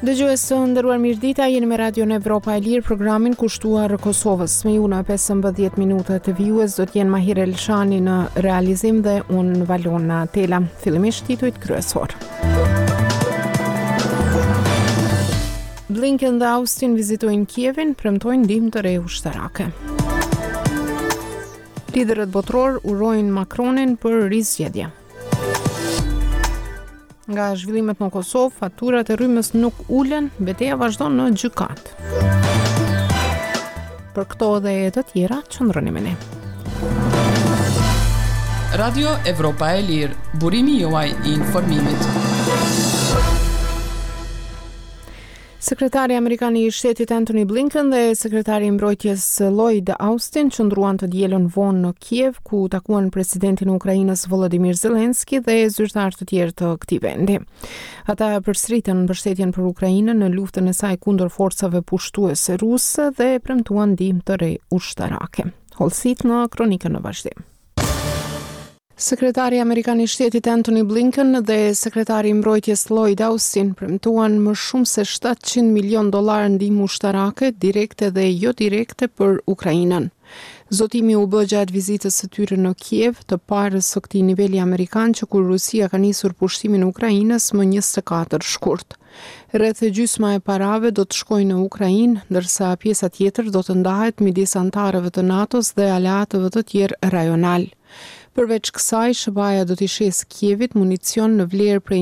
Dëgjues të nderuar, mirëdita, jeni me Radion Evropa e Lirë, programin kushtuar Kosovës. Me ju në 15 minuta të vijues do t'jenë Mahir Elshani në realizim dhe unë Valona Tela. Fillimisht titujt kryesor. Blinken dhe Austin vizitojnë Kievin, premtojnë ndihmë të re ushtarake. Liderët botror urojnë Macronin për rizgjedhje. Nga zhvillimet në Kosovë, faturat e rrymës nuk ulen, betejë vazhdon në gjykat. Për këto dhe të tjera, qëndroni me ne. Radio Evropa e Lirë, burimi juaj I informimit. Sekretari Amerikan I Shtetit Antony Blinken dhe sekretari I Mbrojtjes Lloyd Austin qëndruan të dielën vonë në Kiev, ku takuan presidentin e Ukrainës Volodymyr Zelensky dhe zyrtar të tjerë të këtij vendi. Ata përsëritën mbështetjen për Ukrainën në luftën e saj kundër forcave pushtuese ruse dhe premtuan ndihmë të re ushtarake. Hollësit në kronikën në vazhdim. Sekretari Amerikan I Shtetit Antony Blinken dhe sekretari I Mbrojtjes Lloyd Austin premtuan më shumë se $700 milion ndihmë ushtarake, direkte dhe jo direkte për Ukrainën. Zotimi u bë gjatë vizitës së tyre në Kiev, të parës së këtij niveli amerikan që kur Rusia ka nisur pushtimin e Ukrainës më 24 shkurt. Rreth gjysma e parave do të shkojnë në Ukrainë, ndërsa pjesa tjetër do të ndahet midis antarëve të NATO-s dhe aleatëve të tjerë rajonal. Përveç kësaj, SBA do t'i shes Kievit municion në vlerë prej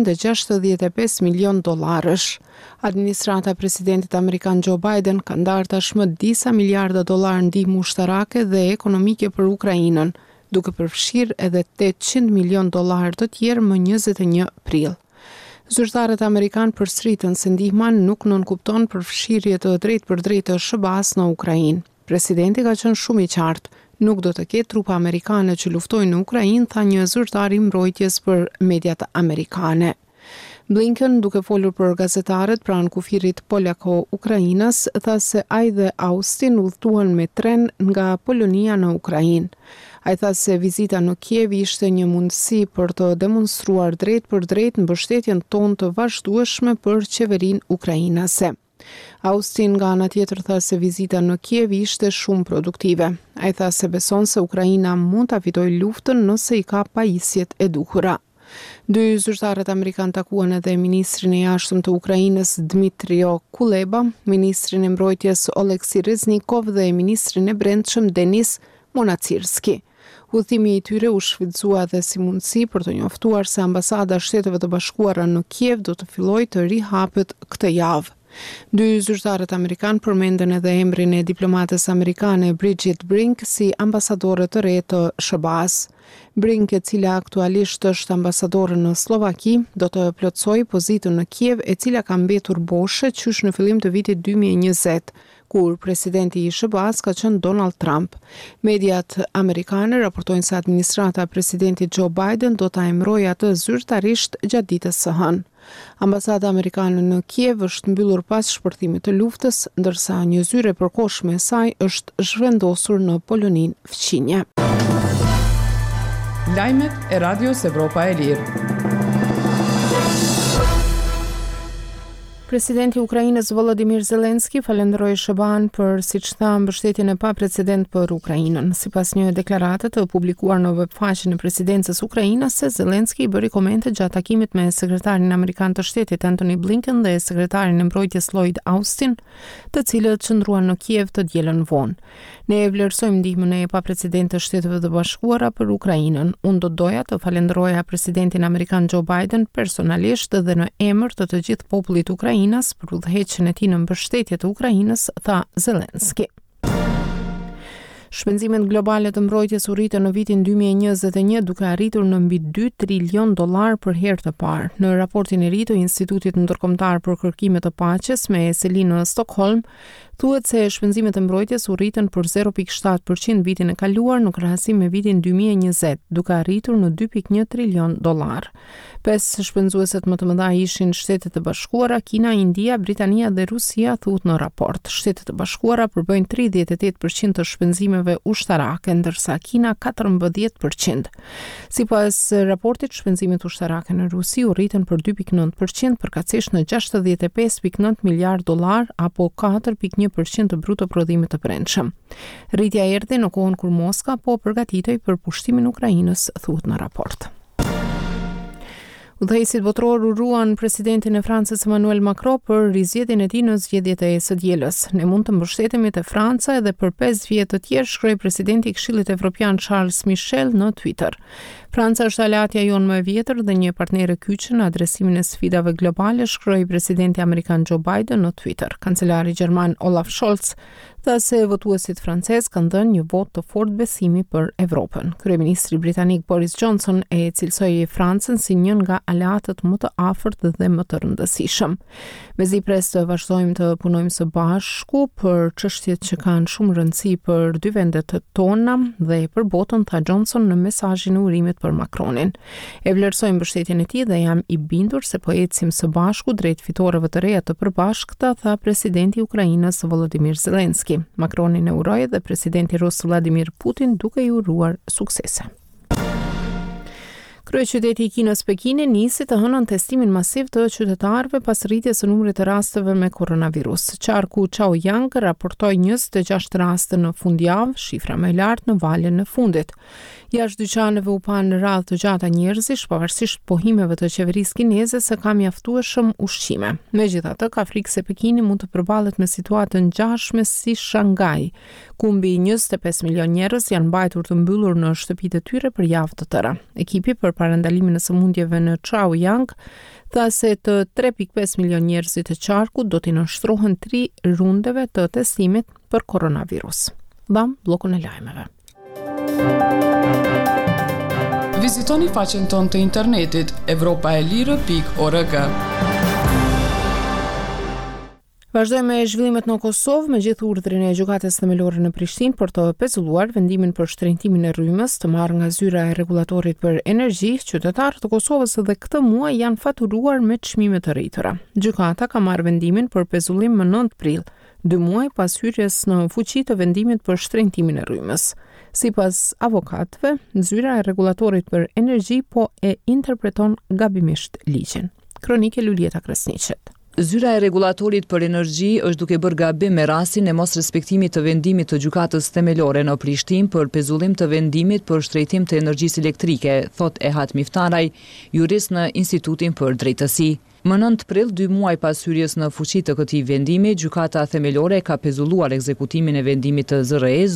$165 milion. Administrata e presidentit amerikan Joe Biden ka ndarë tashmë disa miliarda dollar ndihmë ushtarake dhe ekonomike për Ukrainën, duke përfshirë edhe $800 milion të tjerë më 21 prill. Zyrtarët amerikan përsëritën se ndihma nuk nënkupton përfshirje të drejtpërdrejtë të SBA-s në Ukrainë. Presidenti ka qenë shumë I qartë. Nuk do të ketë trupa amerikane që luftojnë në Ukrainë, tha një zyrtar I mbrojtjes për mediat amerikane. Blinken, duke folur për gazetarët pranë kufirit polako-ukrainës, tha se ai dhe Austin udhëtuan me tren nga Polonia në Ukrainë. Ai tha se vizita në Kiev ishte një mundësi për të demonstruar drejt për drejt mbështetjen tonë të vazhdueshme për qeverinë ukrainase. Austin nga ana tjetër tha se vizita në Kiev ishte shumë produktive. Ai tha se beson se Ukraina mund ta fitojë luftën nëse I ka pajisjet e duhura. Dy zyrtarët amerikan takuan edhe ministrin e jashtëm të Ukrainës Dmytro Kuleba, ministrin e mbrojtjes Oleksiy Reznikov dhe ministrin e brendshëm Denis Monacirski. Udhëtimi I tyre u shfrytëzua edhe si mundësi për të njoftuar se ambasada e Shteteve të Bashkuara në Kiev do të fillojë të rihapet këtë javë. Dy zyrtarët amerikan përmendën edhe emrin e diplomates amerikane Bridget Brink si ambasadore të re të SBA-s. Brink, e cila aktualisht është ambasadore në Slovaki, do të plotësojë pozitën në Kiev, e cila ka mbetur boshe qysh në fillim të vitit 2020, kur presidenti I SBA-s ka qenë Donald Trump. Mediat amerikane raportojnë se administrata e presidentit Joe Biden do ta emërojë atë zyrtarisht gjatë ditës së hënë. Ambasada amerikane në Kiev është mbyllur pas shpërthimit të luftës, ndërsa një zyre përkohshme e saj është zhvendosur në Poloninë fqinje. Lajmet e Radios Evropa e Lirë. Presidenti I Ukrainës Volodymyr Zelensky falenderoi SBA-n për, siç tha, mbështetjen e paprecedent për Ukrainën. Sipas një deklarate të publikuar në webfaqen e presidencës ukrainase, Zelensky bëri komente gjatë takimit me sekretarin amerikan të Shtetit Antony Blinken dhe sekretarin e mbrojtjes Lloyd Austin, të cilët qëndruan në Kiev të dielën vonë. Ne vlerësojmë ndihmën e paprecedent të Shteteve të Bashkuara për Ukrainën. Unë do doja të falenderoja presidentin amerikan Joe Biden personalisht dhe në emër të gjithë popullit ukrainas për udhëheqjen e tij në mbështetje të Ukrainës, tha Zelensky. Shpenzimet globale të mbrojtjes u rritën në vitin 2021 duke arritur në mbi $2 trilion për herë të parë. Në raportin e ri të Institutit Ndërkombëtar për Kërkime të Paqes me seli në Stockholm, Thuhet se shpenzimet e mbrojtjes u rritën për 0.7% vitin e kaluar në krahasim me vitin 2020, duke arritur në 2.1 trilion dollar. 5 shpenzueset më të mëdha ishin Shtetet e Bashkuara, Kina, India, Britania dhe Rusia, thuhet në raport. Shtetet e Bashkuara përbëjnë 38% të shpenzimeve ushtarake, ndërsa Kina 14%. Sipas raportit, shpenzimet ushtarake në Rusi u rritën për 2.9%, përkatësisht në 65.9 miliard dollar apo 4.1% të bruto prodhimit të brendshëm. Rritja erdhi në kohën kur Moska po përgatitej për pushtimin e Ukrainës, thuhet në raport. Udhëheqësit botror uruan presidentin e Francës Emmanuel Macron për rizgjedhjen e tij në zgjedhjet e së dielës. Ne mund të mbështetemi te Franca edhe për 5 vjet të tjerë, shkroi presidenti i Këshillit Evropian Charles Michel në Twitter. Franca është aleatja jonë më e vjetër dhe një partner e kyçe në adresimin e sfidave globale, shkroi presidenti amerikan Joe Biden në Twitter. Kancelari gjerman Olaf Scholz tha se votuesit francez kanë dhënë një vot të fortë besimi për Evropën. Kryeministri britanik Boris Johnson e cilsoi Francën si një nga aleatët më të afërt dhe më të rëndësishëm. Mezi pres të vazhdojmë të punojmë së bashku për çështjet që kanë shumë rëndësi për dy vendet tona dhe për botën, tha Johnson në mesazhin e urimit për Macronin. E vlerësoj mbështetjen e tij dhe jam i bindur se po ecim së bashku drejt fitoreve të reja të përbashkëta, tha presidenti i Ukrainës Volodymyr Zelensky. Macronin e uroi dhe presidenti rus Vladimir Putin duke i uruar suksese. Kryeqyteti i Kinës Pekini nisi të hënën testimin masiv të qytetarëve pas rritjes së numrit të rasteve me koronavirus. Qarku Chaoyang raportoi 26 raste në fundjavë, shifra më e lartë në valën e fundit. Jashtë dyqaneve u panë radhë të gjata njerëzish, pavarësisht pohimeve të qeverisë kineze se ka mjaftueshëm ushqime. Megjithatë, ka frikë se Pekini mund të përballet me situatë të ngjashme si Shanghai, ku mbi 25 milion njerëz janë mbajtur të mbyllur në shtëpitë e tyre për javë të tëra. Ekipi për parandalimin e sëmundjeve në Chaoyang tha se të 3.5 milion njerëzit të qarkut do t'i nënshtrohen 3 rundeve të testimit për koronavirus. Dham bllokun e lajmeve. Vizitoni faqen tonë të internetit evropaelire.org. Vazhdojmë me zhvillimet në Kosovë, me gjithë urdhrin e gjykatës themelore në Prishtinë për të pezulluar vendimin për shtrëngtimin e rrymës të marrë nga zyra e rregullatorit për energji. Qytetarët e Kosovës edhe këtë muaj janë faturuar me çmime të rritura. Gjykata ka marrë vendimin për pezullim më 9 prill, 2 muaj pas hyrjes në fuqi të vendimit për shtrëngtimin e rrymës. Sipas avokatëve, zyra e rregullatorit për energji po e interpreton gabimisht ligjin. Kronike Lulieta Kresniqet. Zyra e rregullatorit për energji është duke bërë gabim me rastin e mos respektimit të vendimit të gjykatës themelore në Prishtinë për pezullim të vendimit për shtrejtim të energjisë elektrike, thot Ehat Miftaraj, jurist në Institutin për Drejtësi. Më 9 prill, 2 muaj pas hyrjes në fuqi të këtij vendimi, gjykata themelore ka pezulluar ekzekutimin e vendimit të ZRE